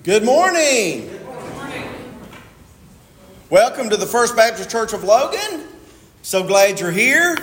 Good morning. Good morning. Welcome to the First Baptist Church of Logan. So glad you're here.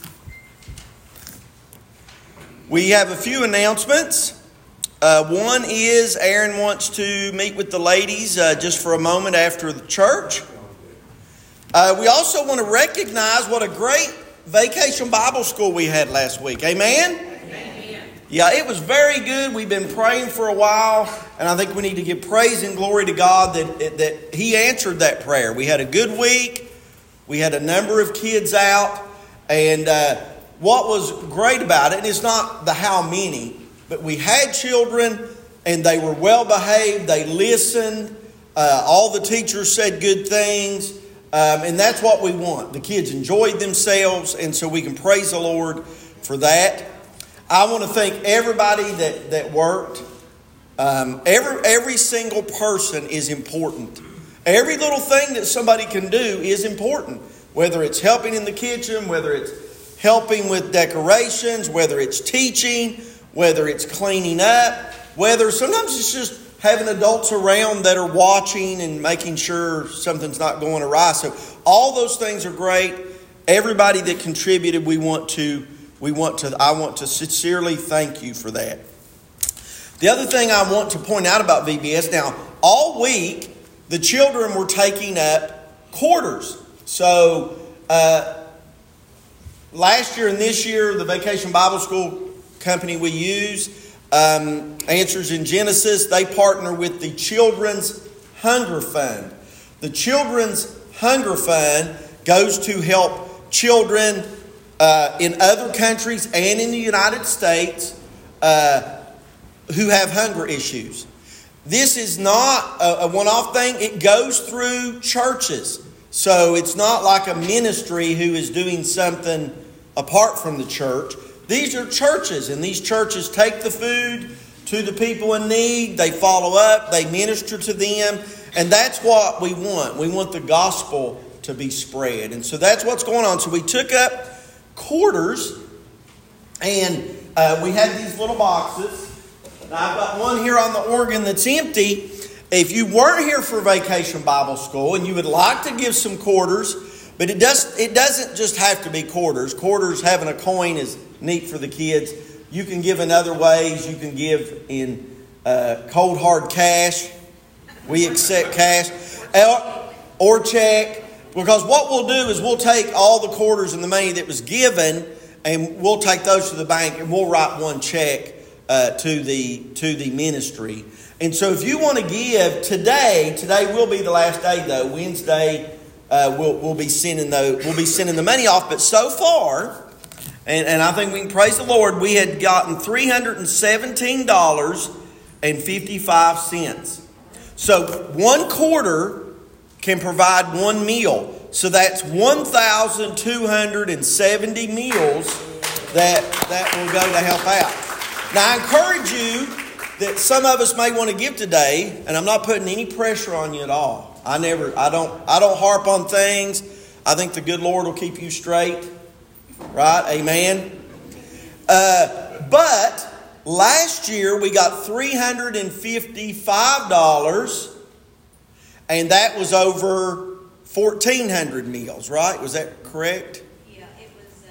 We have a few announcements. One is Aaron wants to meet with the ladies just for a moment after the church. We also want to recognize what a great vacation Bible school we had last week. Amen? Yeah, it was very good. We've been praying for a while, and I think we need to give praise and glory to God that He answered that prayer. We had a good week. We had a number of kids out, and what was great about it, and it's not the how many, but we had children, and they were well behaved. They listened. All the teachers said good things, and that's what we want. The kids enjoyed themselves, and so we can praise the Lord for that. I want to thank everybody that worked. Every single person is important. Every little thing that somebody can do is important. Whether it's helping in the kitchen, whether it's helping with decorations, whether it's teaching, whether it's cleaning up, whether sometimes it's just having adults around that are watching and making sure something's not going awry. So all those things are great. Everybody that contributed, I want to sincerely thank you for that. The other thing I want to point out about VBS, now, all week, the children were taking up quarters. So, last year and this year, the Vacation Bible School company we use, Answers in Genesis, they partner with the Children's Hunger Fund. The Children's Hunger Fund goes to help children in other countries and in the United States who have hunger issues. This is not a one-off thing. It goes through churches. So it's not like a ministry who is doing something apart from the church. These are churches, and these churches take the food to the people in need. They follow up. They minister to them. And that's what we want. We want the gospel to be spread. And so that's what's going on. So we took up quarters, and we had these little boxes. Now I've got one here on the organ that's empty. If you weren't here for Vacation Bible School and you would like to give some quarters, but it doesn't just have to be quarters. Quarters, having a coin is neat for the kids. You can give in other ways. You can give in cold hard cash. We accept cash or check. Because what we'll do is we'll take all the quarters and the money that was given, and we'll take those to the bank, and we'll write one check to the ministry. And so if you want to give today will be the last day though. Wednesday we'll be sending the money off. But so far, and I think we can praise the Lord, we had gotten $317.55. So one quarter can provide one meal. So that's 1,270 meals that will go to help out. Now I encourage you that some of us may want to give today, and I'm not putting any pressure on you at all. I don't harp on things. I think the good Lord will keep you straight. Right? Amen. But last year we got $355. And that was over 1,400 meals, right? Was that correct? Yeah, it was.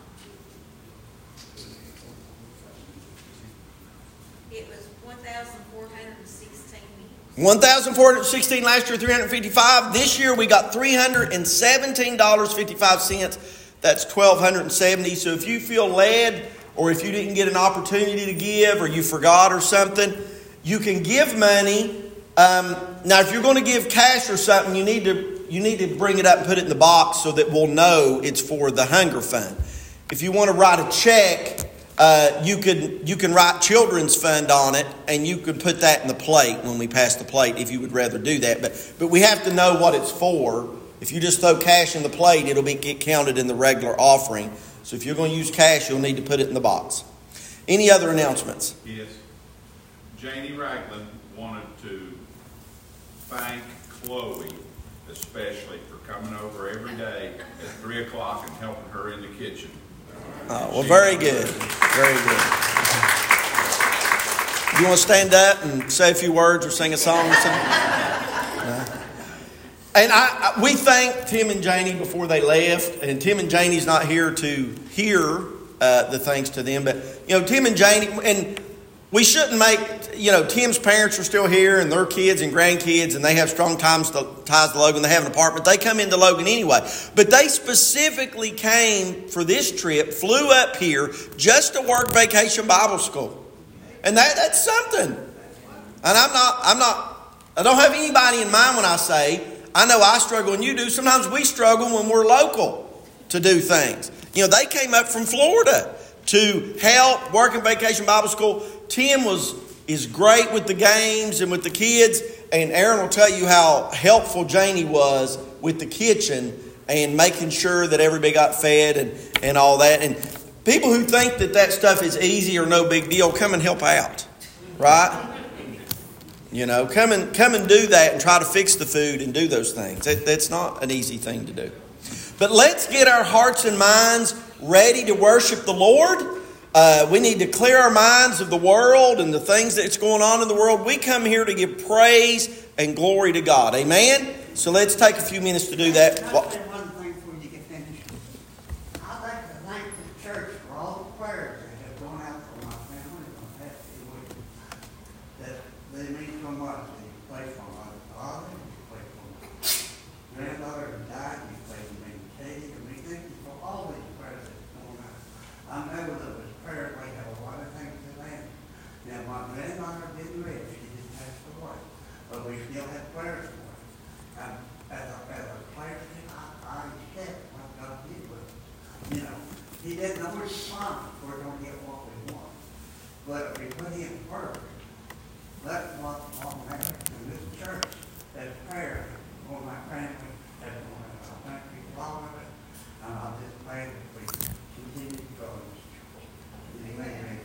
It was 1,416 meals. 1,416 last year, 355. This year we got $317.55. That's 1,270. So if you feel led, or if you didn't get an opportunity to give, or you forgot or something, you can give money. Now, if you're going to give cash or something, you need to bring it up and put it in the box so that we'll know it's for the Hunger Fund. If you want to write a check, you can write Children's Fund on it, and you can put that in the plate when we pass the plate if you would rather do that. But we have to know what it's for. If you just throw cash in the plate, it'll get counted in the regular offering. So if you're going to use cash, you'll need to put it in the box. Any other announcements? Yes. Janie Ragland wanted to thank Chloe especially for coming over every day at 3 o'clock and helping her in the kitchen. Oh, well, very good. Very good. You want to stand up and say a few words or sing a song or something? No. And we thanked Tim and Janie before they left. And Tim and Janie's not here to hear the thanks to them. But, Tim and Janie, and we shouldn't make, Tim's parents are still here and their kids and grandkids, and they have strong ties to Logan. They have an apartment. They come into Logan anyway. But they specifically came for this trip, flew up here just to work Vacation Bible School. And that's something. And I don't have anybody in mind when I say, I know I struggle and you do. Sometimes we struggle when we're local to do things. They came up from Florida to help work in Vacation Bible School. Tim is great with the games and with the kids. And Aaron will tell you how helpful Janie was with the kitchen and making sure that everybody got fed and all that. And people who think that stuff is easy or no big deal, come and help out. Right? Come and do that and try to fix the food and do those things. That's not an easy thing to do. But let's get our hearts and minds ready to worship the Lord. We need to clear our minds of the world and the things that's going on in the world. We come here to give praise and glory to God. Amen? So let's take a few minutes to do that. Can I say one thing before you get finished? I'd like to thank the church for all the prayers that have gone out for my family in the past few weeks. That they mean so much. They pray for my father, they pray for my granddaughter who died, they pray for me and Katie, and we thank you for all these prayers that's going out. I know that with prayers we have a lot of things to thank. Now my granddaughter didn't live, she just passed away. But we still have prayers for her. As a clergyman, I accept what God did with us. He doesn't always respond, we're going to get what we want. But if we put Him first, that's what matters in this church. That's prayer for my family. That's what I thank you for all of it. And I'll just pray that we continue to grow in this church. Amen.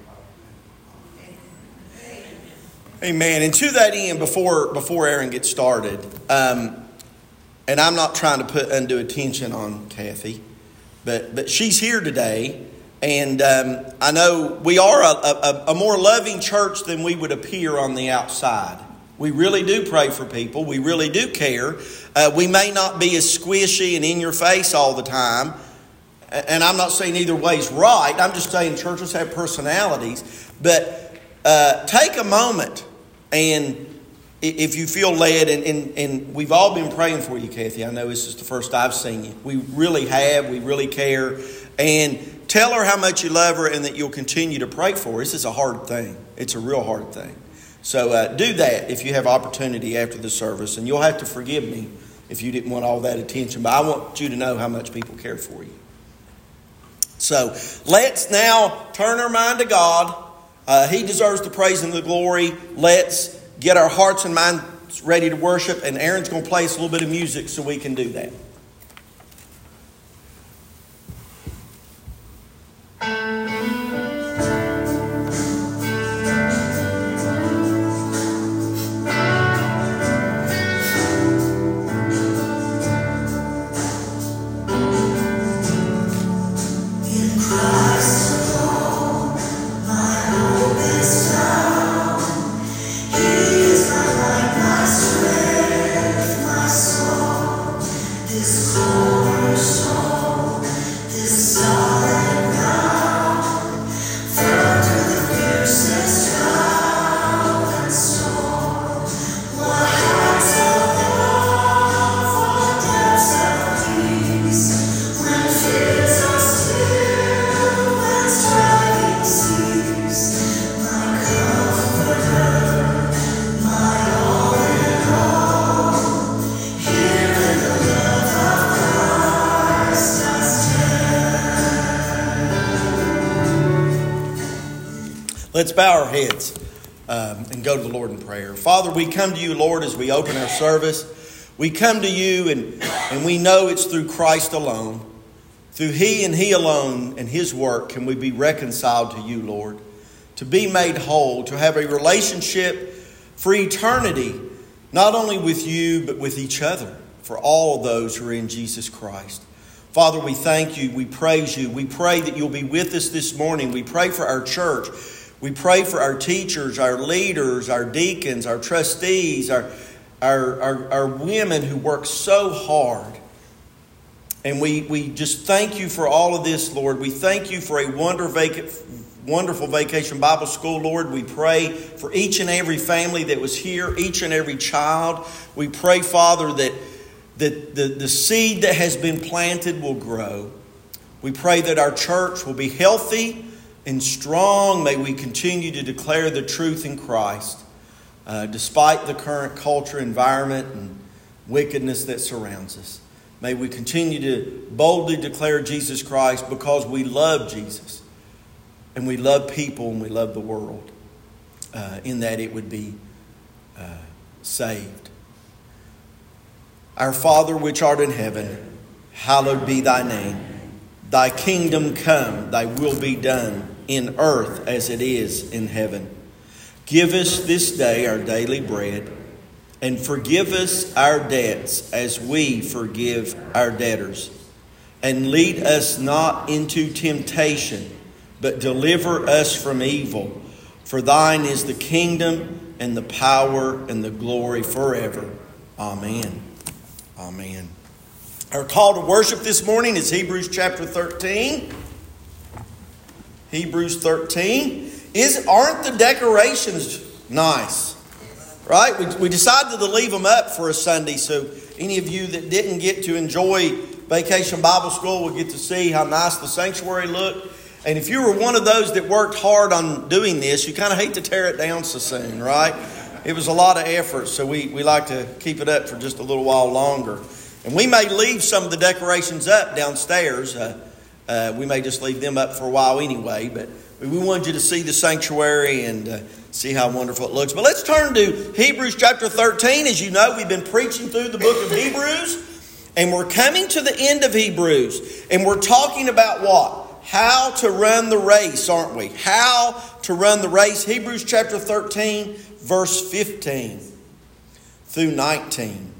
Amen. And to that end, before Aaron gets started, and I'm not trying to put undue attention on Kathy, but she's here today, and I know we are a more loving church than we would appear on the outside. We really do pray for people. We really do care. We may not be as squishy and in your face all the time, and I'm not saying either way's right. I'm just saying churches have personalities, but take a moment. And if you feel led, and we've all been praying for you, Kathy. I know this is the first I've seen you. We really have. We really care. And tell her how much you love her and that you'll continue to pray for her. This is a hard thing. It's a real hard thing. So do that if you have opportunity after the service. And you'll have to forgive me if you didn't want all that attention. But I want you to know how much people care for you. So let's now turn our mind to God. He deserves the praise and the glory. Let's get our hearts and minds ready to worship. And Aaron's going to play us a little bit of music so we can do that. Let's bow our heads and go to the Lord in prayer. Father, we come to you, Lord, as we open our service. We come to you and we know it's through Christ alone. Through He and He alone and His work can we be reconciled to you, Lord. To be made whole, to have a relationship for eternity, not only with you, but with each other, for all of those who are in Jesus Christ. Father, we thank you. We praise you. We pray that you'll be with us this morning. We pray for our church. We pray for our teachers, our leaders, our deacons, our trustees, our women who work so hard. And we just thank you for all of this, Lord. We thank you for a wonderful Vacation Bible School, Lord. We pray for each and every family that was here, each and every child. We pray, Father, that the seed that has been planted will grow. We pray that our church will be healthy and strong. May we continue to declare the truth in Christ, despite the current culture, environment, and wickedness that surrounds us. May we continue to boldly declare Jesus Christ because we love Jesus and we love people and we love the world, in that it would be saved. Our Father which art in heaven, hallowed be thy name. Thy kingdom come, thy will be done in earth as it is in heaven. Give us this day our daily bread, and forgive us our debts as we forgive our debtors. And lead us not into temptation, but deliver us from evil. For thine is the kingdom and the power and the glory forever. Amen. Amen. Our call to worship this morning is Hebrews chapter 13. Hebrews 13. Aren't the decorations nice? Right? We decided to leave them up for a Sunday, so any of you that didn't get to enjoy Vacation Bible School will get to see how nice the sanctuary looked. And if you were one of those that worked hard on doing this, you kind of hate to tear it down so soon, right? It was a lot of effort, so we like to keep it up for just a little while longer. And we may leave some of the decorations up downstairs. We may just leave them up for a while anyway, but we wanted you to see the sanctuary and see how wonderful it looks. But let's turn to Hebrews chapter 13. As you know, we've been preaching through the book of Hebrews, and we're coming to the end of Hebrews, and we're talking about what? How to run the race, aren't we? How to run the race. Hebrews chapter 13, verse 15 through 19.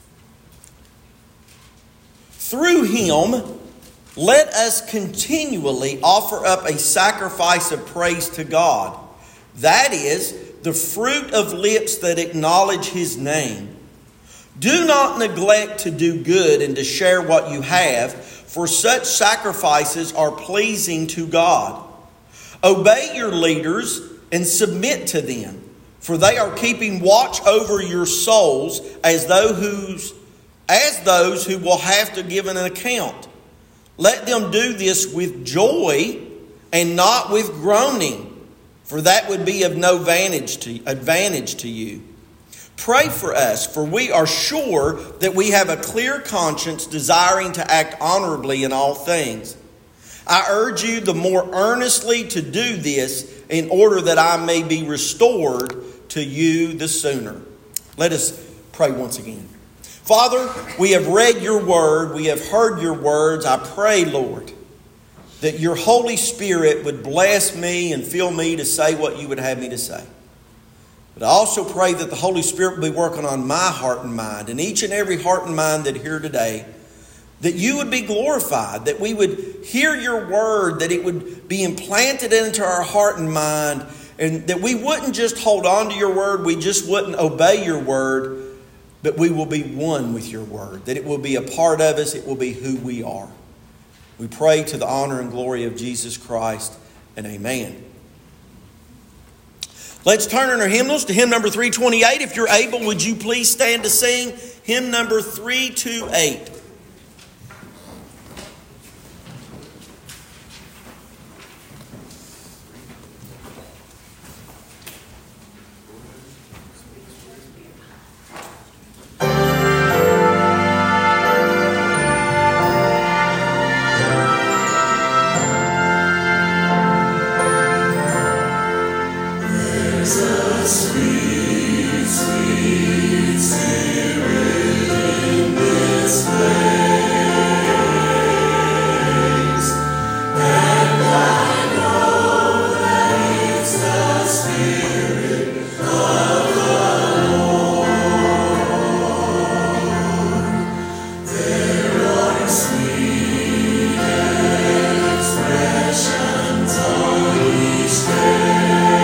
Through him, let us continually offer up a sacrifice of praise to God. That is, the fruit of lips that acknowledge his name. Do not neglect to do good and to share what you have, for such sacrifices are pleasing to God. Obey your leaders and submit to them, for they are keeping watch over your souls as those who will have to give an account. Let them do this with joy and not with groaning, for that would be of no advantage to you. Pray for us, for we are sure that we have a clear conscience, desiring to act honorably in all things. I urge you the more earnestly to do this, in order that I may be restored to you the sooner. Let us pray once again. Father, we have read your word. We have heard your words. I pray, Lord, that your Holy Spirit would bless me and fill me to say what you would have me to say. But I also pray that the Holy Spirit will be working on my heart and mind, and each and every heart and mind that here today, that you would be glorified, that we would hear your word, that it would be implanted into our heart and mind, and that we wouldn't just hold on to your word, we just wouldn't obey your word, but we will be one with your word, that it will be a part of us, it will be who we are. We pray to the honor and glory of Jesus Christ, and amen. Let's turn in our hymnals to hymn number 328. If you're able, would you please stand to sing hymn number 328. Each day.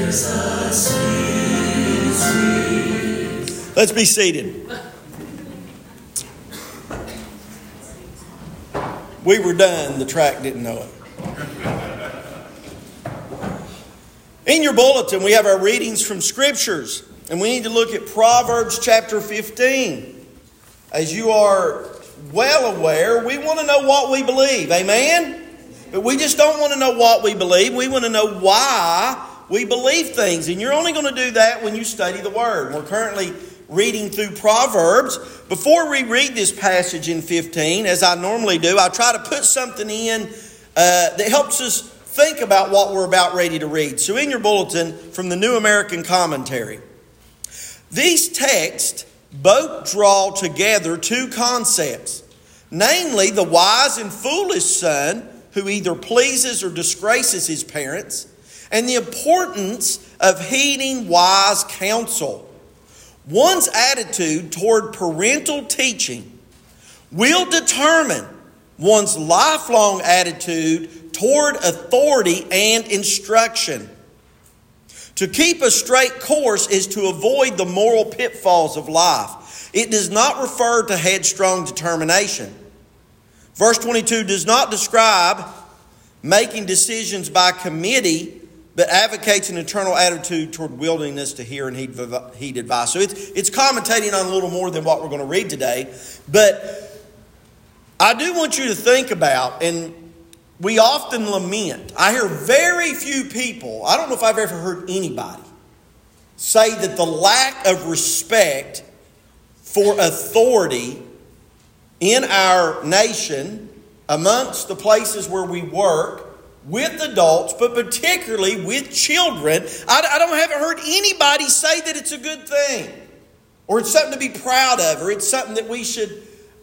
Let's be seated. We were done. The track didn't know it. In your bulletin, we have our readings from Scriptures. And we need to look at Proverbs chapter 15. As you are well aware, we want to know what we believe. Amen? But we just don't want to know what we believe. We want to know why we believe things. And you're only going to do that when you study the Word. We're currently reading through Proverbs. Before we read this passage in 15, as I normally do, I try to put something in that helps us think about what we're about ready to read. So in your bulletin, from the New American Commentary, these texts both draw together two concepts, namely the wise and foolish son who either pleases or disgraces his parents, and the importance of heeding wise counsel. One's attitude toward parental teaching will determine one's lifelong attitude toward authority and instruction. To keep a straight course is to avoid the moral pitfalls of life. It does not refer to headstrong determination. Verse 22 does not describe making decisions by committee, but advocates an eternal attitude toward willingness to hear and heed advice. So it's commentating on a little more than what we're going to read today. But I do want you to think about, and we often lament. I hear very few people, I don't know if I've ever heard anybody, say that the lack of respect for authority in our nation, amongst the places where we work, with adults, but particularly with children, I haven't heard anybody say that it's a good thing, or it's something to be proud of, or it's something that we should,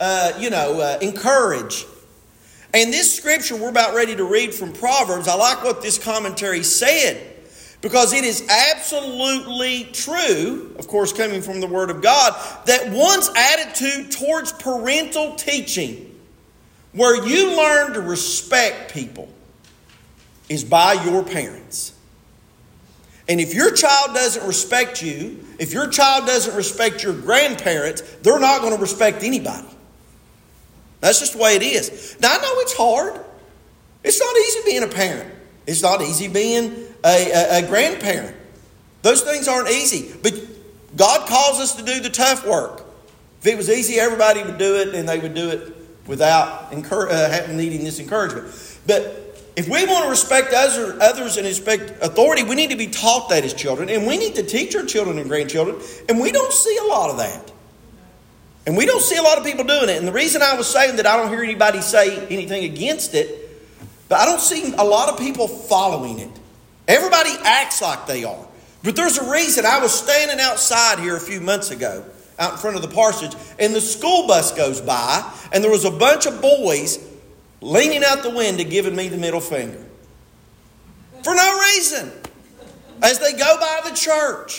encourage. And this scripture we're about ready to read from Proverbs, I like what this commentary said, because it is absolutely true, of course coming from the Word of God, that one's attitude towards parental teaching, where you learn to respect people, is by your parents. And if your child doesn't respect you, if your child doesn't respect your grandparents, they're not going to respect anybody. That's just the way it is. Now, I know it's hard. It's not easy being a parent. It's not easy being a grandparent. Those things aren't easy. But God calls us to do the tough work. If it was easy, everybody would do it, and they would do it without needing this encouragement. But if we want to respect others and respect authority, we need to be taught that as children. And we need to teach our children and grandchildren. And we don't see a lot of that. And we don't see a lot of people doing it. And the reason I was saying that I don't hear anybody say anything against it, but I don't see a lot of people following it. Everybody acts like they are. But there's a reason. I was standing outside here a few months ago, out in front of the parsonage, and the school bus goes by, and there was a bunch of boys leaning out the window giving me the middle finger. For no reason. As they go by the church.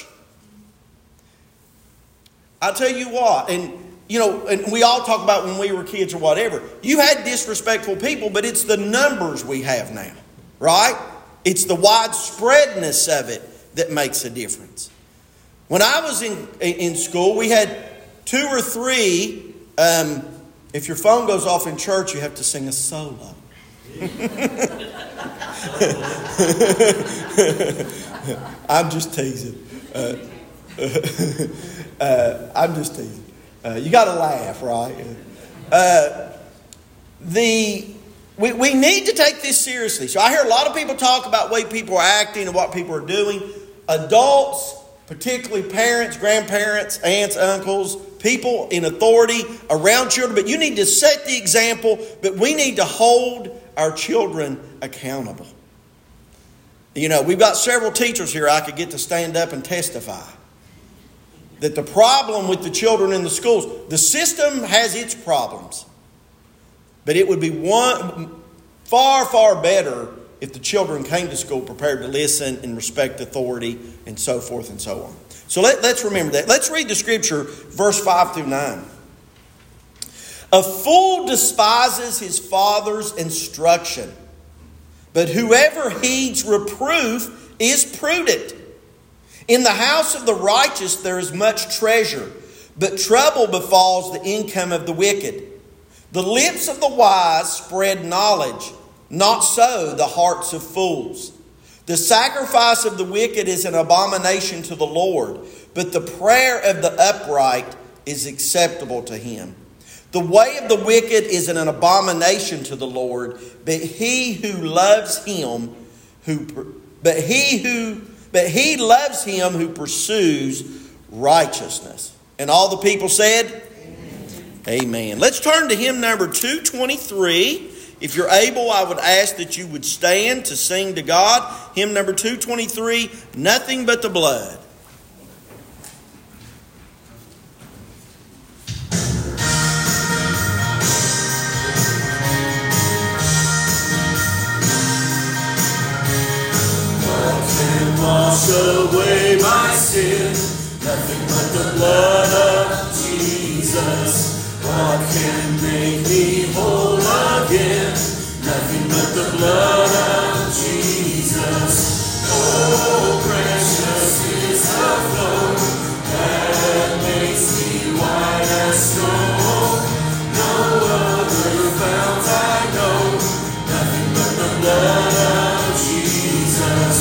I'll tell you what, and we all talk about when we were kids or whatever. You had disrespectful people, but it's the numbers we have now. Right? It's the widespreadness of it that makes a difference. When I was in school, we had 2 or 3... if your phone goes off in church, you have to sing a solo. I'm just teasing. I'm just teasing. You got to laugh, right? We need to take this seriously. So I hear a lot of people talk about the way people are acting and what people are doing. Adults, particularly parents, grandparents, aunts, uncles, people in authority around children. But you need to set the example, but we need to hold our children accountable. We've got several teachers here I could get to stand up and testify that the problem with the children in the schools, the system has its problems. But it would be far, far better if the children came to school prepared to listen and respect authority and so forth and so on. So let's remember that. Let's read the scripture, verse 5 through 9. A fool despises his father's instruction, but whoever heeds reproof is prudent. In the house of the righteous there is much treasure, but trouble befalls the income of the wicked. The lips of the wise spread knowledge, not so the hearts of fools. The sacrifice of the wicked is an abomination to the Lord, but the prayer of the upright is acceptable to Him. The way of the wicked is an abomination to the Lord, but he loves him who pursues righteousness. And all the people said, Amen. Let's turn to hymn number 223. If you're able, I would ask that you would stand to sing to God. Hymn number 223, Nothing But the Blood. Wash away my sin, nothing but the blood of Jesus. What can make me whole again? Nothing but the blood of Jesus. Oh, precious is the flow that makes me white as snow. No other fount I know, nothing but the blood of Jesus.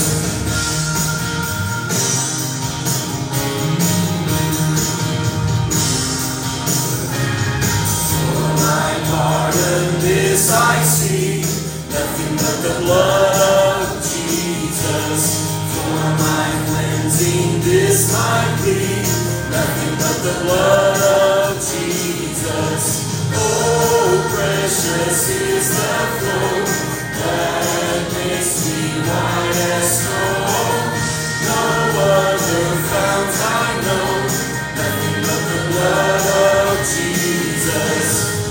Pardon this I see, nothing but the blood of Jesus. For my cleansing this my plea, nothing but the blood of Jesus. Oh, precious is the flow that makes me white as snow. No other fount I know, nothing but the blood of Jesus.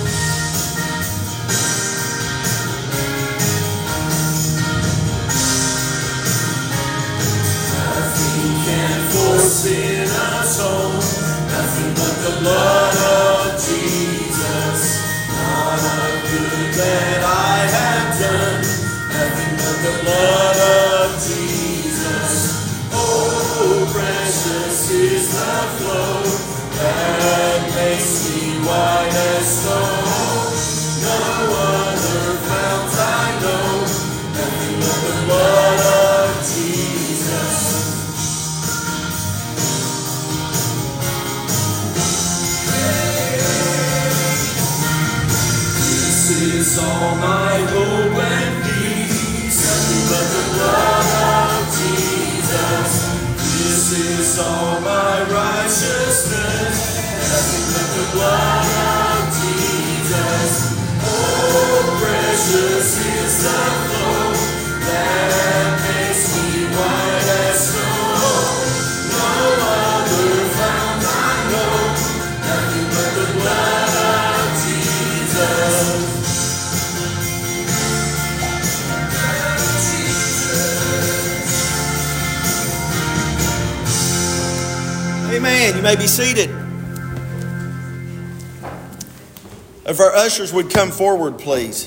Sin atone, nothing but the blood of Jesus. Not a good that I have done, nothing but the blood of Jesus. Oh, precious is the flow that makes me white as snow. No other fount I know, nothing but the blood of Jesus. This is all my hope and peace, nothing but the blood of Jesus. This is all my righteousness, nothing but the blood of Jesus. Oh, precious is the flow that makes me white as snow. No other fount I know, nothing but the blood of Jesus. Amen. You may be seated. If our ushers would come forward, please.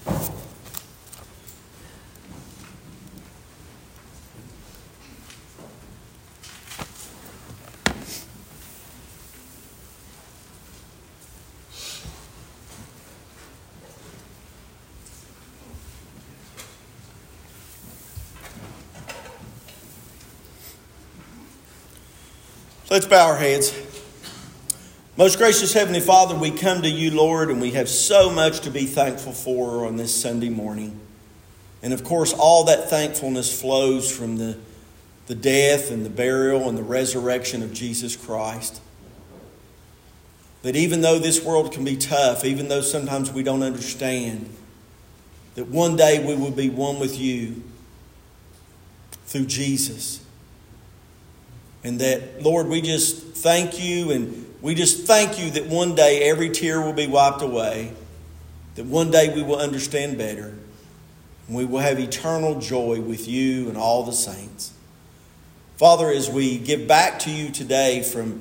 Let's bow our heads. Most gracious Heavenly Father, we come to you, Lord, and we have so much to be thankful for on this Sunday morning. And of course, all that thankfulness flows from the death and the burial and the resurrection of Jesus Christ. That even though this world can be tough, even though sometimes we don't understand, that one day we will be one with you through Jesus. And that, Lord, we just thank you, and we just thank you that one day every tear will be wiped away, that one day we will understand better, and we will have eternal joy with you and all the saints. Father, as we give back to you today from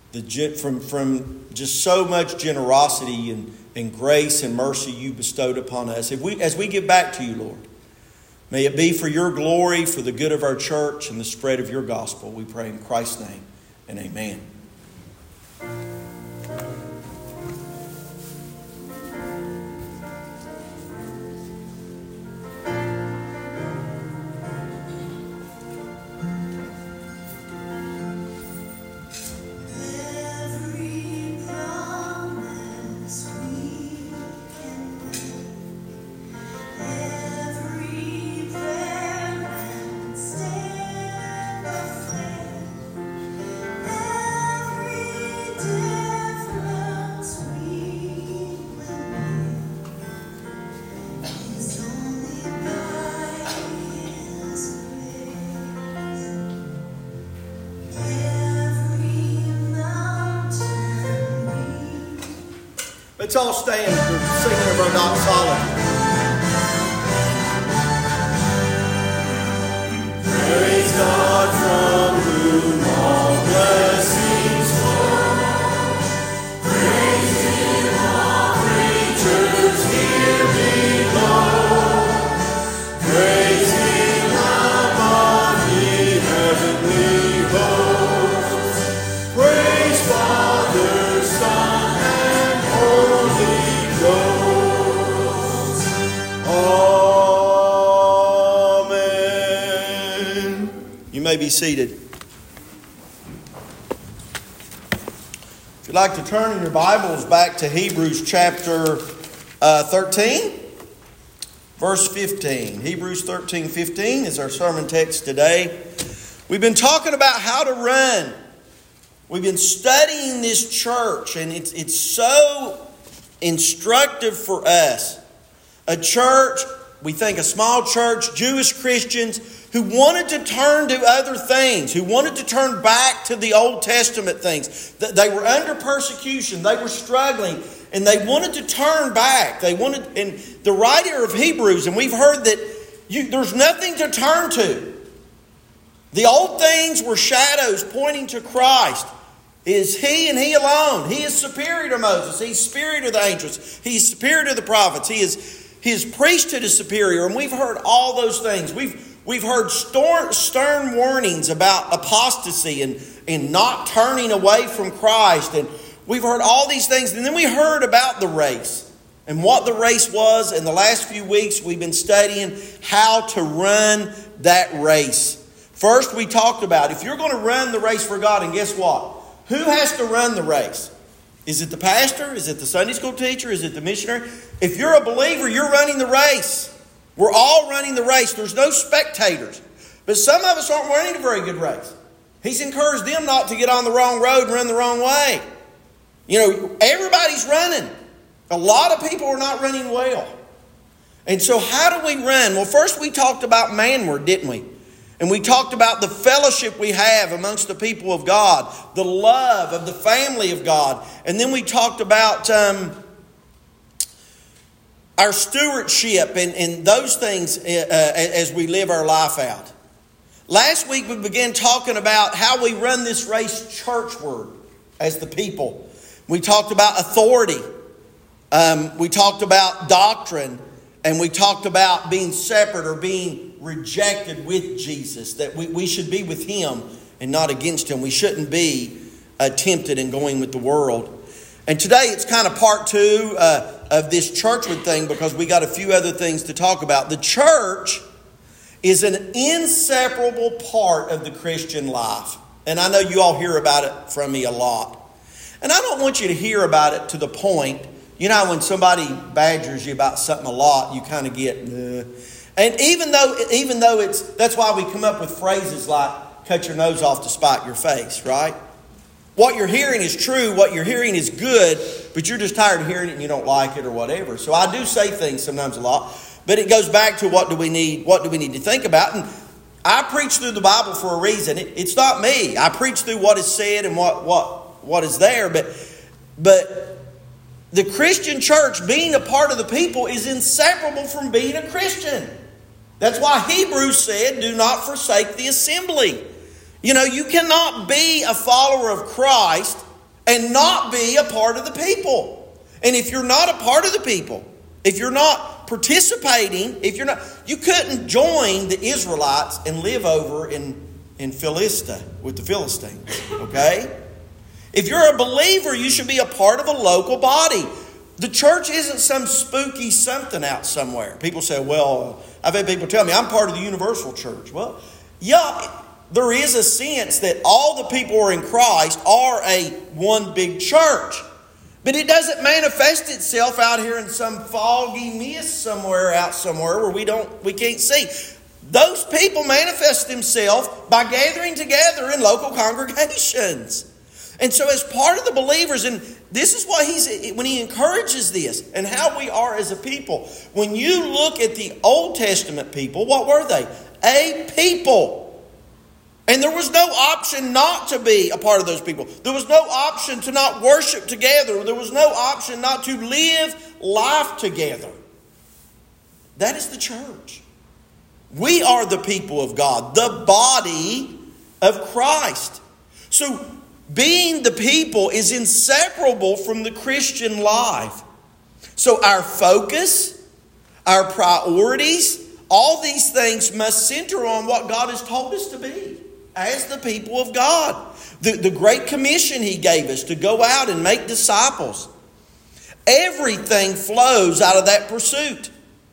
just so much generosity and grace and mercy you bestowed upon us, as we give back to you, Lord, May it be for your glory, for the good of our church and the spread of your gospel. We pray in Christ's name, and amen. Let's all stand for singing of our doxology. Praise God from whom all blessings flow. Praise Him, all creatures here below. Praise Him above the heavenly hosts. Praise Father, Son, and Holy Ghost. Amen. You may be seated. If you'd like to turn in your Bibles back to Hebrews chapter 13, verse 15. Hebrews 13:15 is our sermon text today. We've been talking about how to run. We've been studying this church, and it's so instructive for us. A church, we think a small church, Jewish Christians who wanted to turn to other things, who wanted to turn back to the Old Testament things. They were under persecution, they were struggling, and they wanted to turn back. And the writer of Hebrews, and we've heard that there's nothing to turn to. The old things were shadows pointing to Christ. It is He and He alone. He is superior to Moses. He's superior to the angels. He's superior to the prophets. His priesthood is superior. And we've heard all those things. We've heard stern warnings about apostasy and not turning away from Christ. And we've heard all these things. And then we heard about the race and what the race was. In the last few weeks, we've been studying how to run that race. First, we talked about if you're going to run the race for God, and guess what? Who has to run the race? Is it the pastor? Is it the Sunday school teacher? Is it the missionary? If you're a believer, you're running the race. We're all running the race. There's no spectators. But some of us aren't running a very good race. He's encouraged them not to get on the wrong road and run the wrong way. You know, everybody's running. A lot of people are not running well. And so how do we run? Well, first we talked about manward, didn't we? And we talked about the fellowship we have amongst the people of God, the love of the family of God. And then we talked about our stewardship and those things as we live our life out. Last week we began talking about how we run this race churchward as the people. We talked about authority. We talked about doctrine. And we talked about being separate or being rejected with Jesus. That we should be with Him and not against Him. We shouldn't be tempted in going with the world. And today it's kind of part 2 of this churchward thing because we got a few other things to talk about. The church is an inseparable part of the Christian life. And I know you all hear about it from me a lot. And I don't want you to hear about it to the point, you know, when somebody badgers you about something a lot, you kind of get, And even though that's why we come up with phrases like, cut your nose off to spite your face, right? What you're hearing is true, what you're hearing is good, but you're just tired of hearing it and you don't like it or whatever. So I do say things sometimes a lot, but it goes back to what do we need to think about. And I preach through the Bible for a reason. It's not me. I preach through what is said and what is there, but the Christian church, being a part of the people, is inseparable from being a Christian. That's why Hebrews said, do not forsake the assembly. You know, you cannot be a follower of Christ and not be a part of the people. And if you're not a part of the people, if you're not not participating, you couldn't join the Israelites and live over in Philistia with the Philistines. Okay? If you're a believer, you should be a part of a local body. The church isn't some spooky something out somewhere. People say, well, I've had people tell me, I'm part of the universal church. Well, yeah, there is a sense that all the people who are in Christ are a one big church. But it doesn't manifest itself out here in some foggy mist somewhere where we can't see. Those people manifest themselves by gathering together in local congregations. And so as part of the believers, and this is what when he encourages this and how we are as a people. When you look at the Old Testament people, what were they? A people. And there was no option not to be a part of those people. There was no option to not worship together. There was no option not to live life together. That is the church. We are the people of God, the body of Christ. So being the people is inseparable from the Christian life. So our focus, our priorities, all these things must center on what God has told us to be as the people of God. The Great Commission He gave us to go out and make disciples. Everything flows out of that pursuit.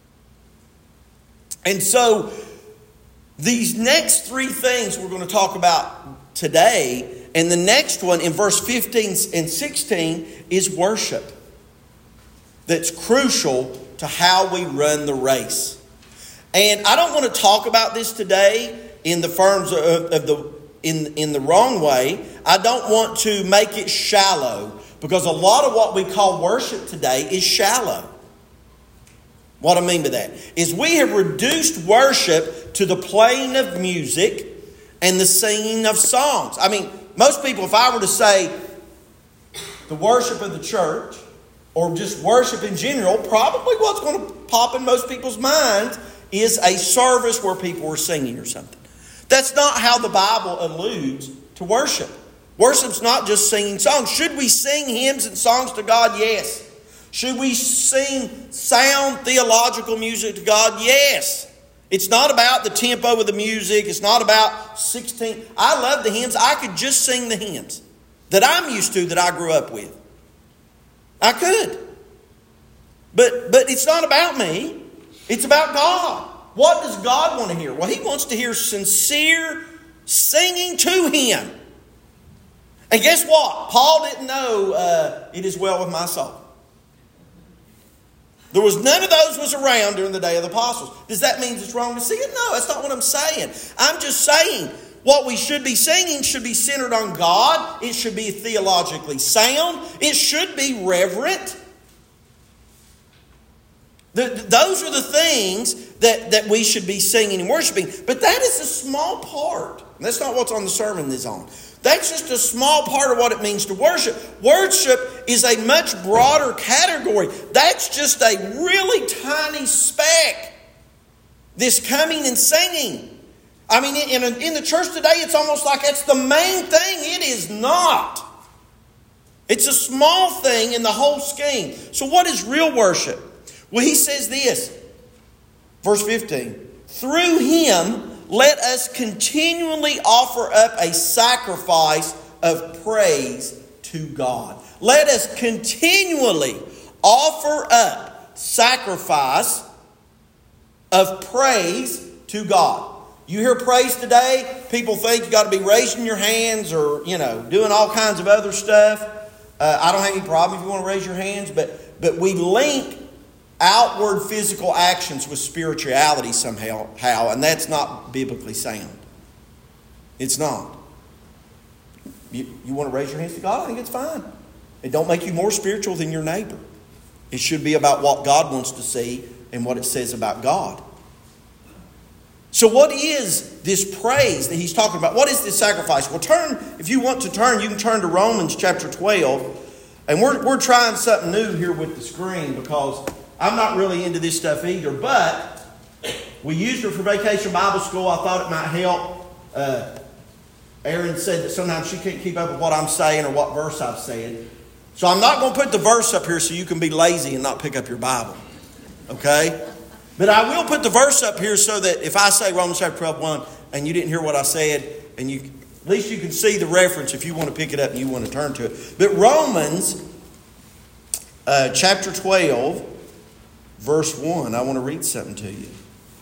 And so these next three things we're going to talk about today, and the next one in verse 15 and 16 is worship. That's crucial to how we run the race. And I don't want to talk about this today in the terms of in the wrong way. I don't want to make it shallow, because a lot of what we call worship today is shallow. What I mean by that is we have reduced worship to the playing of music and the singing of songs. I mean, most people, if I were to say the worship of the church or just worship in general, probably what's going to pop in most people's minds is a service where people are singing or something. That's not how the Bible alludes to worship. Worship's not just singing songs. Should we sing hymns and songs to God? Yes. Should we sing sound theological music to God? Yes. It's not about the tempo of the music. It's not about 16. I love the hymns. I could just sing the hymns that I'm used to, that I grew up with. I could. But it's not about me. It's about God. What does God want to hear? Well, He wants to hear sincere singing to Him. And guess what? Paul didn't know it is well with my soul. There was none of those was around during the day of the apostles. Does that mean it's wrong to sing it? No, that's not what I'm saying. I'm just saying what we should be singing should be centered on God. It should be theologically sound. It should be reverent. Those are the things that we should be singing and worshiping. But that is a small part. That's not what's on the sermon is on. That's just a small part of what it means to worship. Worship is a much broader category. That's just a really tiny speck. This coming and singing. I mean, in the church today, it's almost like it's the main thing. It is not. It's a small thing in the whole scheme. So what is real worship? Well, he says this, verse 15. Through Him, let us continually offer up a sacrifice of praise to God. Let us continually offer up sacrifice of praise to God. You hear praise today, people think you got to be raising your hands or, doing all kinds of other stuff. I don't have any problem if you want to raise your hands, but we link outward physical actions with spirituality somehow, and that's not biblically sound. It's not. You want to raise your hands to God? I think it's fine. It don't make you more spiritual than your neighbor. It should be about what God wants to see and what it says about God. So what is this praise that he's talking about? What is this sacrifice? Well, if you want to turn, you can turn to Romans chapter 12. And we're trying something new here with the screen because I'm not really into this stuff either, but we used it for Vacation Bible School. I thought it might help. Erin said that sometimes she can't keep up with what I'm saying or what verse I've said. So I'm not going to put the verse up here so you can be lazy and not pick up your Bible. Okay? But I will put the verse up here so that if I say Romans chapter 12:1 and you didn't hear what I said, and at least you can see the reference if you want to pick it up and you want to turn to it. But Romans chapter 12, verse 1, I want to read something to you.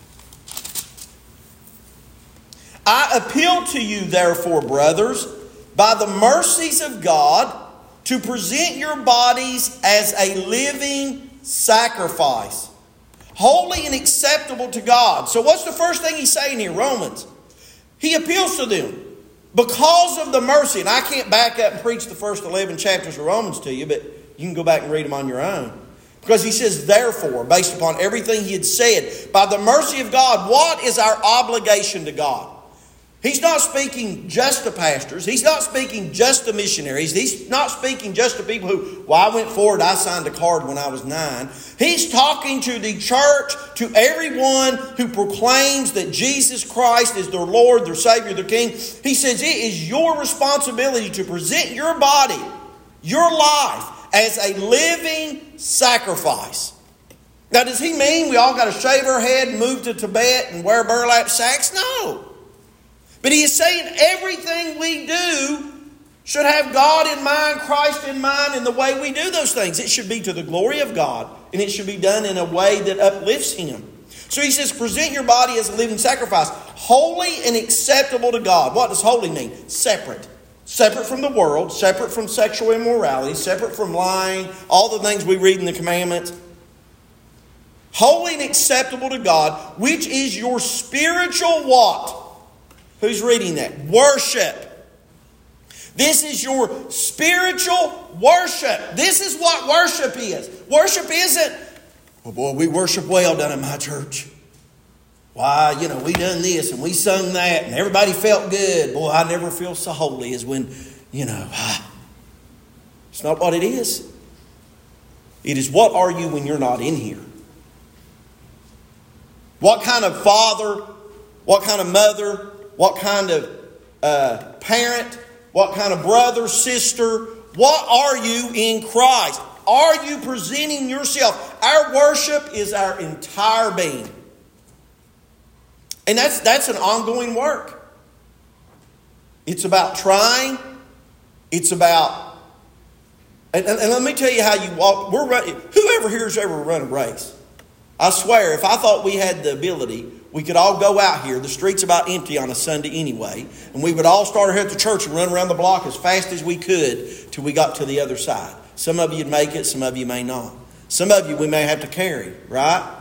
I appeal to you, therefore, brothers, by the mercies of God, to present your bodies as a living sacrifice, holy and acceptable to God. So what's the first thing he's saying here, Romans? He appeals to them because of the mercy. And I can't back up and preach the first 11 chapters of Romans to you, but you can go back and read them on your own. Because he says, therefore, based upon everything he had said, by the mercy of God, what is our obligation to God? He's not speaking just to pastors. He's not speaking just to missionaries. He's not speaking just to people who, well, I went forward, I signed a card when I was 9. He's talking to the church, to everyone who proclaims that Jesus Christ is their Lord, their Savior, their King. He says it is your responsibility to present your body, your life, as a living sacrifice. Now, does he mean we all got to shave our head and move to Tibet and wear burlap sacks? No. But he is saying everything we do should have God in mind, Christ in mind, in the way we do those things. It should be to the glory of God, and it should be done in a way that uplifts Him. So he says, present your body as a living sacrifice, holy and acceptable to God. What does holy mean? Separate. Separate from the world, separate from sexual immorality, separate from lying, all the things we read in the commandments. Holy and acceptable to God, which is your spiritual what? Who's reading that? Worship. This is your spiritual worship. This is what worship is. Worship isn't, well, boy, we worship well down in my church. Why, we done this and we sung that and everybody felt good. Boy, I never feel so holy as when, it's not what it is. It is what are you when you're not in here? What kind of father, what kind of mother, what kind of parent, what kind of brother, sister, what are you in Christ? Are you presenting yourself? Our worship is our entire being. And that's an ongoing work. It's about trying. It's about... And let me tell you how you walk. Whoever here has ever run a race, I swear, if I thought we had the ability, we could all go out here. The street's about empty on a Sunday anyway. And we would all start here at the church and run around the block as fast as we could till we got to the other side. Some of you'd make it, some of you may not. Some of you we may have to carry, right?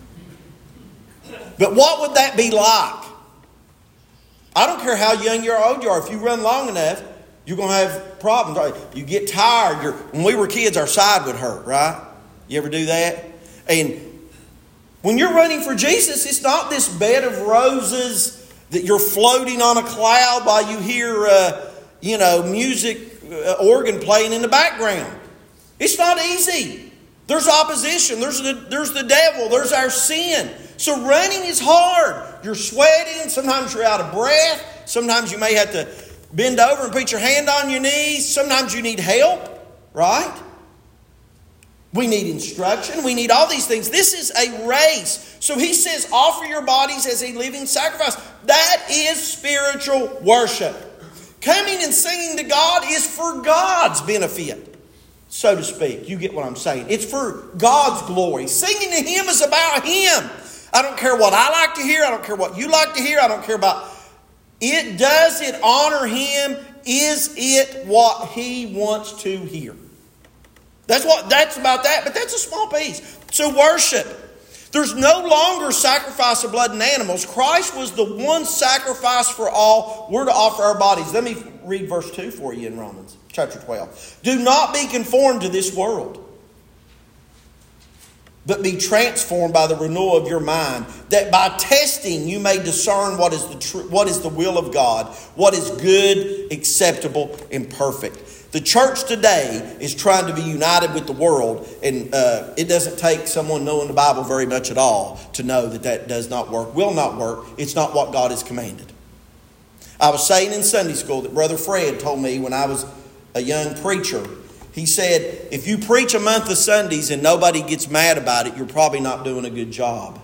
But what would that be like? I don't care how young or old you are. If you run long enough, you're going to have problems. You get tired. When we were kids, our side would hurt, right? You ever do that? And when you're running for Jesus, it's not this bed of roses that you're floating on a cloud while you hear, music, organ playing in the background. It's not easy. There's opposition. There's the devil. There's our sin. So running is hard. You're sweating. Sometimes you're out of breath. Sometimes you may have to bend over and put your hand on your knees. Sometimes you need help, right? We need instruction. We need all these things. This is a race. So he says, offer your bodies as a living sacrifice. That is spiritual worship. Coming and singing to God is for God's benefit, so to speak. You get what I'm saying. It's for God's glory. Singing to Him is about Him. I don't care what I like to hear. I don't care what you like to hear. I don't care about it. Does it honor Him? Is it what He wants to hear? That's about that, but that's a small piece. So worship. There's no longer sacrifice of blood and animals. Christ was the one sacrifice for all. We're to offer our bodies. Let me read verse 2 for you in Romans chapter 12. Do not be conformed to this world, but be transformed by the renewal of your mind, that by testing you may discern what is the will of God, what is good, acceptable, and perfect. The church today is trying to be united with the world, and it doesn't take someone knowing the Bible very much at all to know that does not work, will not work. It's not what God has commanded. I was saying in Sunday school that Brother Fred told me when I was a young preacher, He said, if you preach a month of Sundays and nobody gets mad about it, you're probably not doing a good job.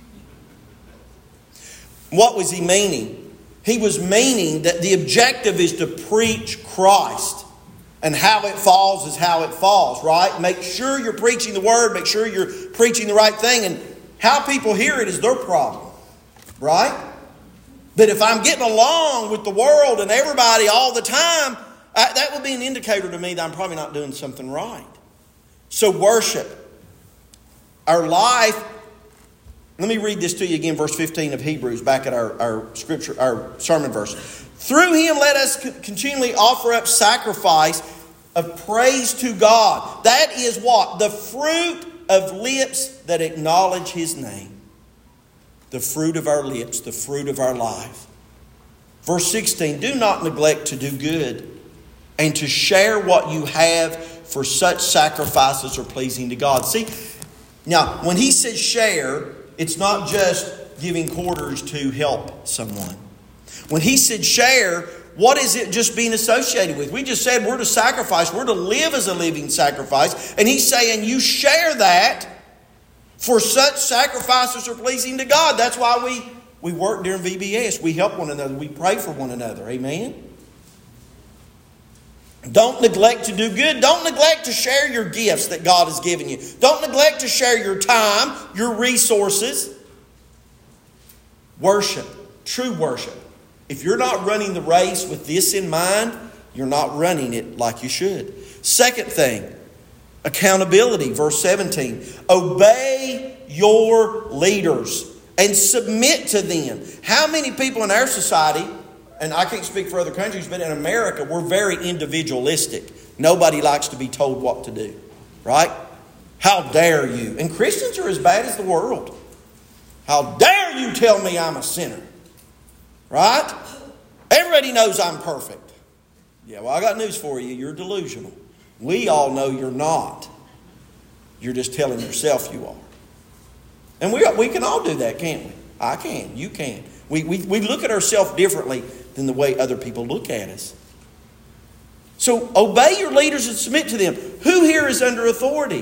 What was he meaning? He was meaning that the objective is to preach Christ. And how it falls is how it falls, right? Make sure you're preaching the Word. Make sure you're preaching the right thing. And how people hear it is their problem, right? But if I'm getting along with the world and everybody all the time, that would be an indicator to me that I'm probably not doing something right. So worship. Our life. Let me read this to you again, verse 15 of Hebrews, back at our scripture, our sermon verse. Through Him let us continually offer up sacrifice of praise to God. That is what? The fruit of lips that acknowledge His name. The fruit of our lips, the fruit of our life. Verse 16, do not neglect to do good and to share what you have, for such sacrifices are pleasing to God. See, now when he says share, it's not just giving quarters to help someone. When he said share, what is it just being associated with? We just said we're to sacrifice. We're to live as a living sacrifice. And he's saying you share that, for such sacrifices are pleasing to God. That's why we work during VBS. We help one another. We pray for one another. Amen? Don't neglect to do good. Don't neglect to share your gifts that God has given you. Don't neglect to share your time, your resources. Worship. True worship. If you're not running the race with this in mind, you're not running it like you should. Second thing, accountability. Verse 17. Obey your leaders and submit to them. How many people in our society, and I can't speak for other countries, but in America, we're very individualistic. Nobody likes to be told what to do. Right? How dare you? And Christians are as bad as the world. How dare you tell me I'm a sinner? Right? Everybody knows I'm perfect. Yeah, well, I got news for you. You're delusional. We all know you're not. You're just telling yourself you are. And we can all do that, can't we? I can. You can. We look at ourselves differently than the way other people look at us. So obey your leaders and submit to them. Who here is under authority?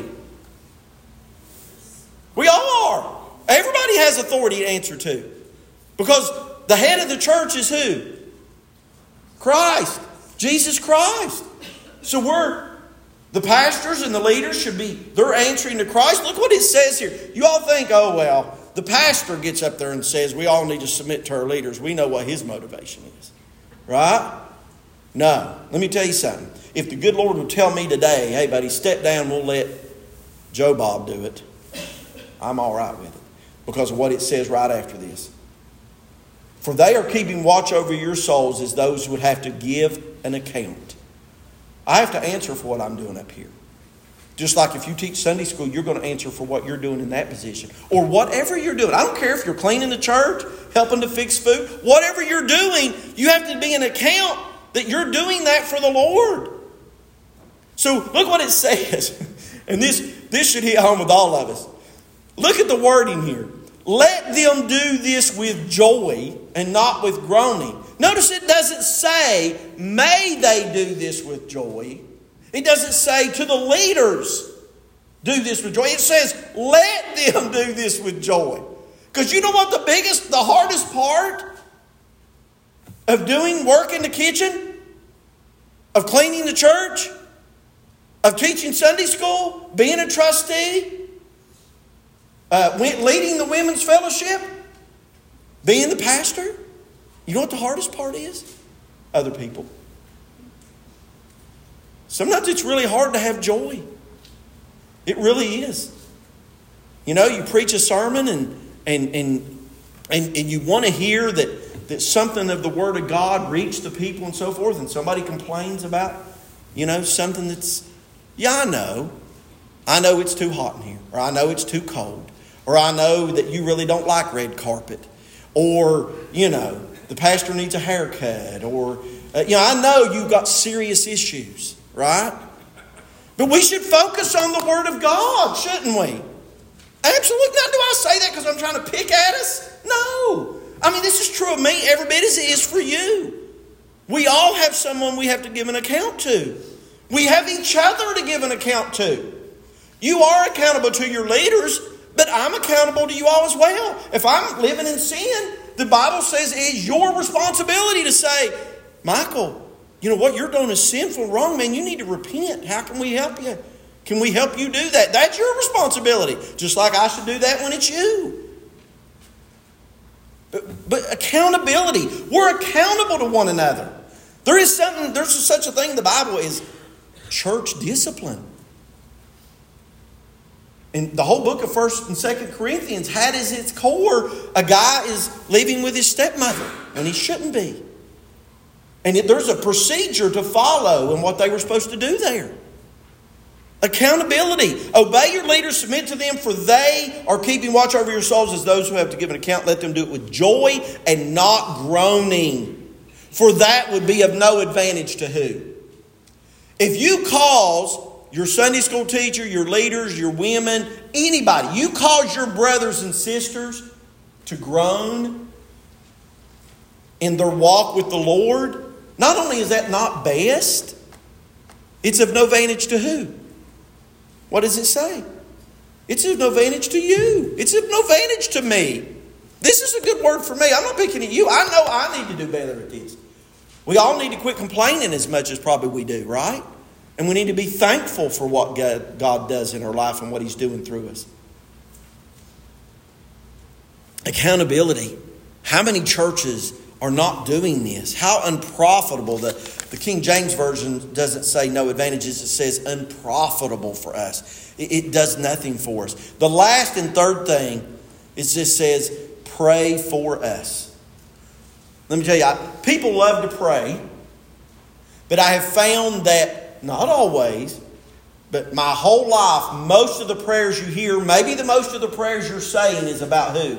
We all are. Everybody has authority to answer to. Because the head of the church is who? Christ. Jesus Christ. So the pastors and the leaders they're answering to Christ. Look what it says here. You all think, oh well, the pastor gets up there and says we all need to submit to our leaders. We know what his motivation is. Right? No. Let me tell you something. If the good Lord would tell me today, hey buddy, step down, we'll let Joe Bob do it, I'm all right with it. Because of what it says right after this. For they are keeping watch over your souls as those who would have to give an account. I have to answer for what I'm doing up here. Just like if you teach Sunday school, you're going to answer for what you're doing in that position. Or whatever you're doing. I don't care if you're cleaning the church, helping to fix food. Whatever you're doing, you have to be an account that you're doing that for the Lord. So look what it says. And this should hit home with all of us. Look at the wording here. Let them do this with joy and not with groaning. Notice it doesn't say, may they do this with joy. It doesn't say to the leaders, do this with joy. It says, let them do this with joy. Because you know what the hardest part of doing work in the kitchen? Of cleaning the church? Of teaching Sunday school? Being a trustee? Leading the women's fellowship? Being the pastor? You know what the hardest part is? Other people. Sometimes it's really hard to have joy. It really is. You know, you preach a sermon and you want to hear that something of the Word of God reached the people and so forth, and somebody complains about, something that's, I know it's too hot in here, or I know it's too cold, or I know that you really don't like red carpet, or, the pastor needs a haircut, or, I know you've got serious issues, right? But we should focus on the Word of God, shouldn't we? Absolutely. Now, do I say that because I'm trying to pick at us? No. I mean, this is true of me every bit as it is for you. We all have someone we have to give an account to. We have each other to give an account to. You are accountable to your leaders, but I'm accountable to you all as well. If I'm living in sin, the Bible says it's your responsibility to say, Michael, you know what you're doing is sinful, wrong, man. You need to repent. How can we help you? Can we help you do that? That's your responsibility. Just like I should do that when it's you. But accountability. We're accountable to one another. There's such a thing in the Bible as church discipline. And the whole book of 1st and 2nd Corinthians had as its core, a guy is living with his stepmother when he shouldn't be. And there's a procedure to follow in what they were supposed to do there. Accountability. Obey your leaders, submit to them, for they are keeping watch over your souls as those who have to give an account. Let them do it with joy and not groaning, for that would be of no advantage to who? If you cause your Sunday school teacher, your leaders, your women, anybody, you cause your brothers and sisters to groan in their walk with the Lord, not only is that not best, it's of no advantage to who? What does it say? It's of no advantage to you. It's of no advantage to me. This is a good word for me. I'm not picking at you. I know I need to do better at this. We all need to quit complaining as much as probably we do, right? And we need to be thankful for what God does in our life and what He's doing through us. Accountability. How many churches are not doing this? How unprofitable. The King James Version doesn't say no advantages. It says unprofitable for us. It does nothing for us. The last and third thing, it just says pray for us. Let me tell you, people love to pray. But I have found that not always, but my whole life, most of the prayers you hear, maybe the most of the prayers you're saying is about who?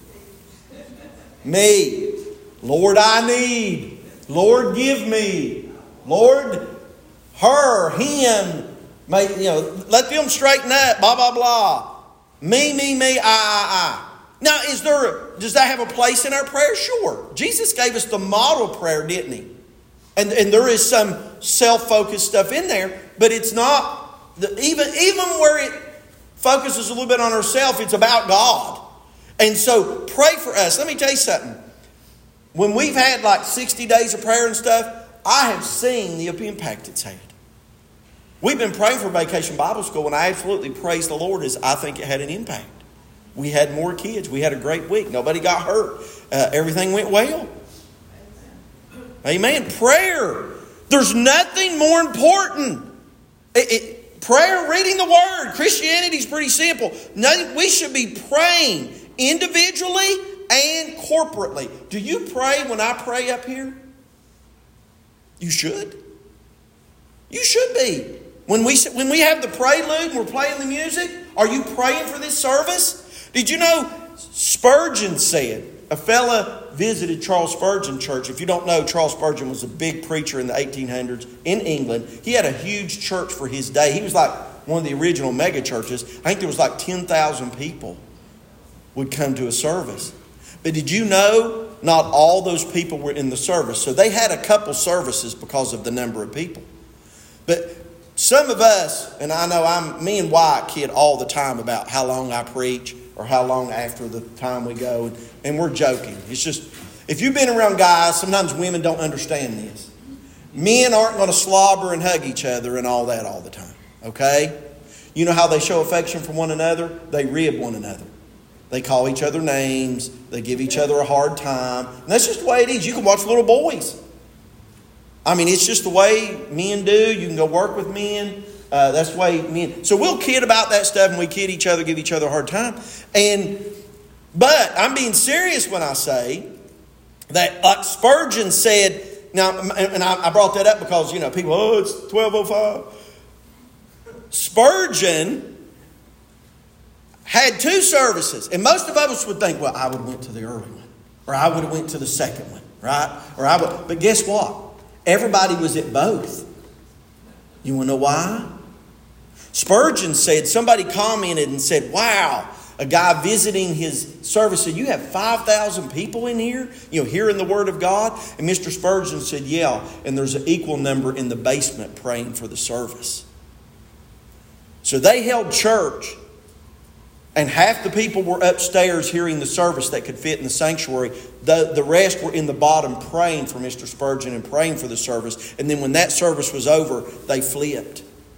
Me. Lord, I need. Lord, give me. Lord, her, him. Let them straighten up. Blah, blah, blah. Me, I. Now, does that have a place in our prayer? Sure. Jesus gave us the model prayer, didn't He? And there is some self-focused stuff in there, but it's not, even where it focuses a little bit on ourselves, it's about God. And so pray for us. Let me tell you something. When we've had like 60 days of prayer and stuff, I have seen the impact it's had. We've been praying for Vacation Bible School, and I absolutely praise the Lord as I think it had an impact. We had more kids. We had a great week. Nobody got hurt. Everything went well. Amen. Prayer. There's nothing more important. Prayer, reading the Word. Christianity is pretty simple. We should be praying individually and corporately. Do you pray when I pray up here? You should. You should be. When we have the prelude and we're playing the music, are you praying for this service? Did you know Spurgeon said, a fella visited Charles Spurgeon Church. If you don't know, Charles Spurgeon was a big preacher in the 1800s in England. He had a huge church for his day. He was like one of the original mega churches. I think there was like 10,000 people would come to a service. But did you know not all those people were in the service? So they had a couple services because of the number of people. But some of us, and I know me and Wyatt kid all the time about how long I preach or how long after the time we go. And we're joking. It's just, if you've been around guys, sometimes women don't understand this. Men aren't going to slobber and hug each other and all that all the time. Okay? You know how they show affection for one another? They rib one another. They call each other names. They give each other a hard time. And that's just the way it is. You can watch little boys. I mean, it's just the way men do. You can go work with men. That's the way men. So we'll kid about that stuff and we kid each other, give each other a hard time. But I'm being serious when I say that, like Spurgeon said. Now, and I brought that up because people. It's 12:05. Spurgeon had two services, and most of us would think, well, I would have went to the early one, or I would have went to the second one, right? But guess what? Everybody was at both. You want to know why? Spurgeon said, somebody commented and said, wow, A guy visiting his service said, "You have 5,000 people in here, hearing the Word of God?" And Mr. Spurgeon said, "Yeah, and there's an equal number in the basement praying for the service." So they held church, and half the people were upstairs hearing the service that could fit in the sanctuary. The rest were in the bottom praying for Mr. Spurgeon and praying for the service. And then when that service was over, they flipped.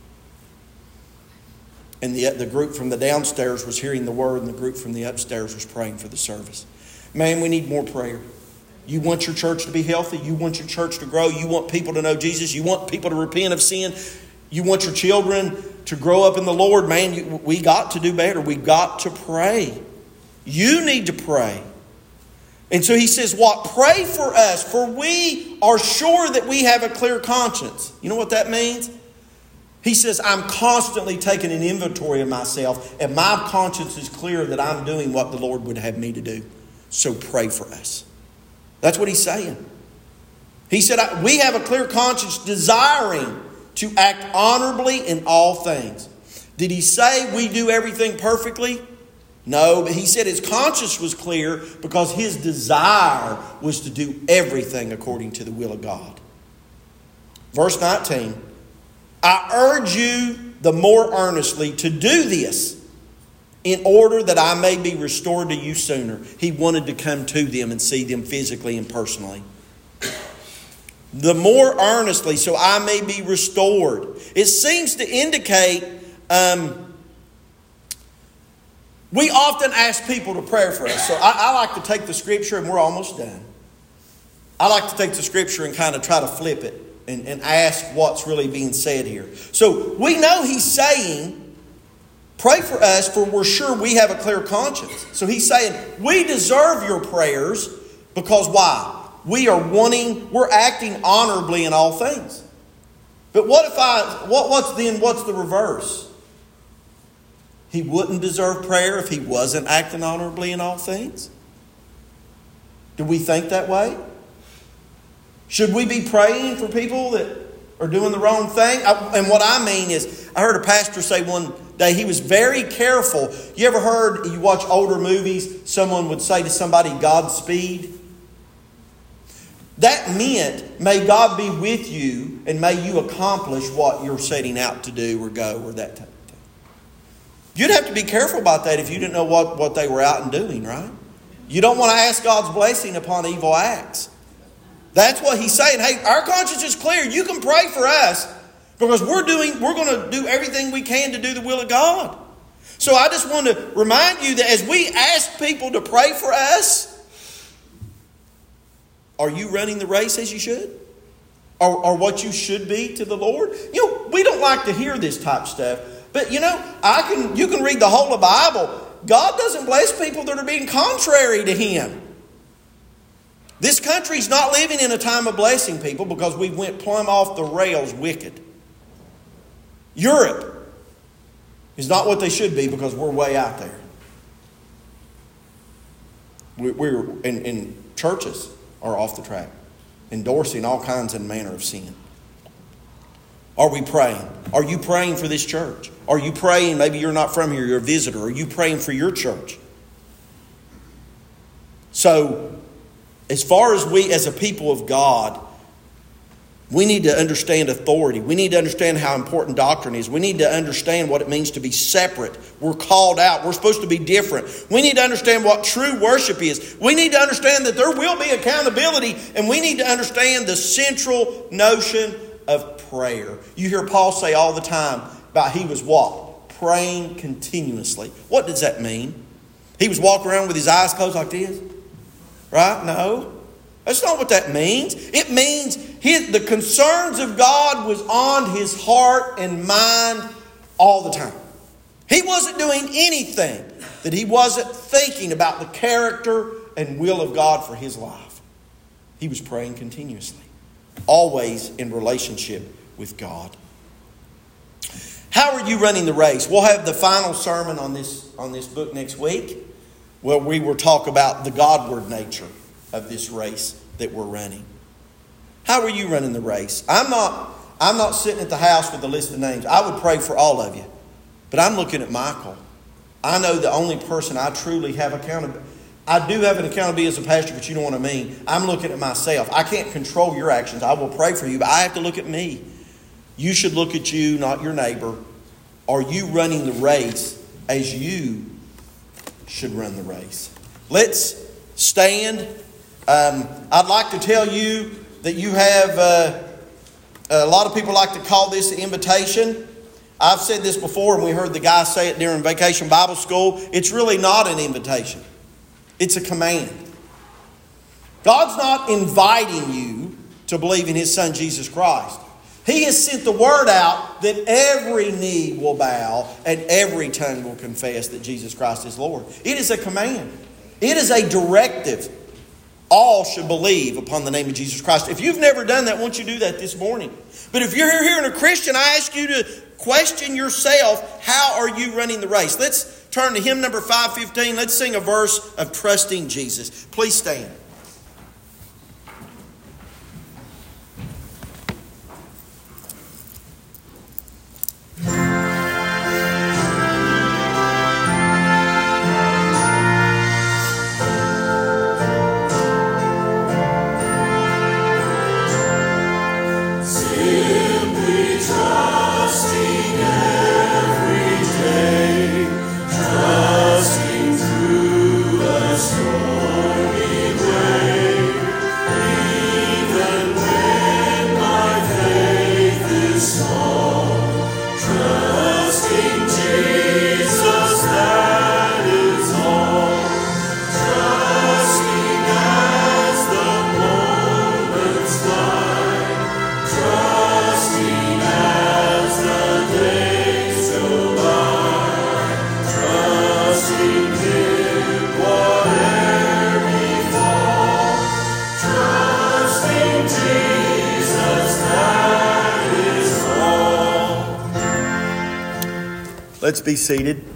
And the group from the downstairs was hearing the Word, and the group from the upstairs was praying for the service. Man, we need more prayer. You want your church to be healthy? You want your church to grow? You want people to know Jesus? You want people to repent of sin? You want your children to grow up in the Lord? Man, we got to do better. We got to pray. You need to pray. And so he says, what? Pray for us, for we are sure that we have a clear conscience. You know what that means? He says, I'm constantly taking an inventory of myself, and my conscience is clear that I'm doing what the Lord would have me to do. So pray for us. That's what he's saying. He said, we have a clear conscience, desiring to act honorably in all things. Did he say we do everything perfectly? No, but he said his conscience was clear because his desire was to do everything according to the will of God. Verse 19, I urge you the more earnestly to do this in order that I may be restored to you sooner. He wanted to come to them and see them physically and personally. The more earnestly, so I may be restored. It seems to indicate, we often ask people to pray for us. So I like to take the scripture, and we're almost done. I like to take the scripture and kind of try to flip it and ask what's really being said here. So we know he's saying, pray for us, for we're sure we have a clear conscience. So he's saying, we deserve your prayers because why? We're acting honorably in all things. But what's the reverse? He wouldn't deserve prayer if he wasn't acting honorably in all things? Do we think that way? Should we be praying for people that are doing the wrong thing? And what I mean is, I heard a pastor say one day, he was very careful. You ever heard, you watch older movies, someone would say to somebody, Godspeed? That meant, may God be with you and may you accomplish what you're setting out to do or go or that type of thing. You'd have to be careful about that if you didn't know what they were out and doing, right? You don't want to ask God's blessing upon evil acts. That's what he's saying. Hey, our conscience is clear. You can pray for us because we're going to do everything we can to do the will of God. So I just want to remind you that as we ask people to pray for us, are you running the race as you should? Or what you should be to the Lord? We don't like to hear this type of stuff. But you can read the whole of the Bible. God doesn't bless people that are being contrary to Him. This country's not living in a time of blessing people because we went plumb off the rails wicked. Europe is not what they should be because we're way out there. We're in churches are off the track, endorsing all kinds and manner of sin. Are we praying? Are you praying for this church? Are you praying, maybe you're not from here, you're a visitor. Are you praying for your church? So, as far as we as a people of God, we need to understand authority. We need to understand how important doctrine is. We need to understand what it means to be separate. We're called out. We're supposed to be different. We need to understand what true worship is. We need to understand that there will be accountability, and we need to understand the central notion of prayer. You hear Paul say all the time about he was what? Praying continuously. What does that mean? He was walking around with his eyes closed like this? Right? No. That's not what that means. It means the concerns of God was on his heart and mind all the time. He wasn't doing anything that he wasn't thinking about the character and will of God for his life. He was praying continuously, always in relationship with God. How are you running the race? We'll have the final sermon on this book next week, where we will talk about the Godward nature of this race that we're running. How are you running the race? I'm not sitting at the house with a list of names. I would pray for all of you. But I'm looking at Michael. I know the only person I truly have accountability. I do have an accountability as a pastor, but you know what I mean. I'm looking at myself. I can't control your actions. I will pray for you, but I have to look at me. You should look at you, not your neighbor. Are you running the race as you should run the race? Let's stand. I'd like to tell you that you have, a lot of people like to call this an invitation. I've said this before, and we heard the guy say it during Vacation Bible School. It's really not an invitation. It's a command. God's not inviting you to believe in His Son, Jesus Christ. He has sent the word out that every knee will bow and every tongue will confess that Jesus Christ is Lord. It is a command. It is a directive. All should believe upon the name of Jesus Christ. If you've never done that, won't you do that this morning? But if you're here and a Christian, I ask you to question yourself, how are you running the race? Let's turn to hymn number 515. Let's sing a verse of trusting Jesus. Please stand. Let's be seated.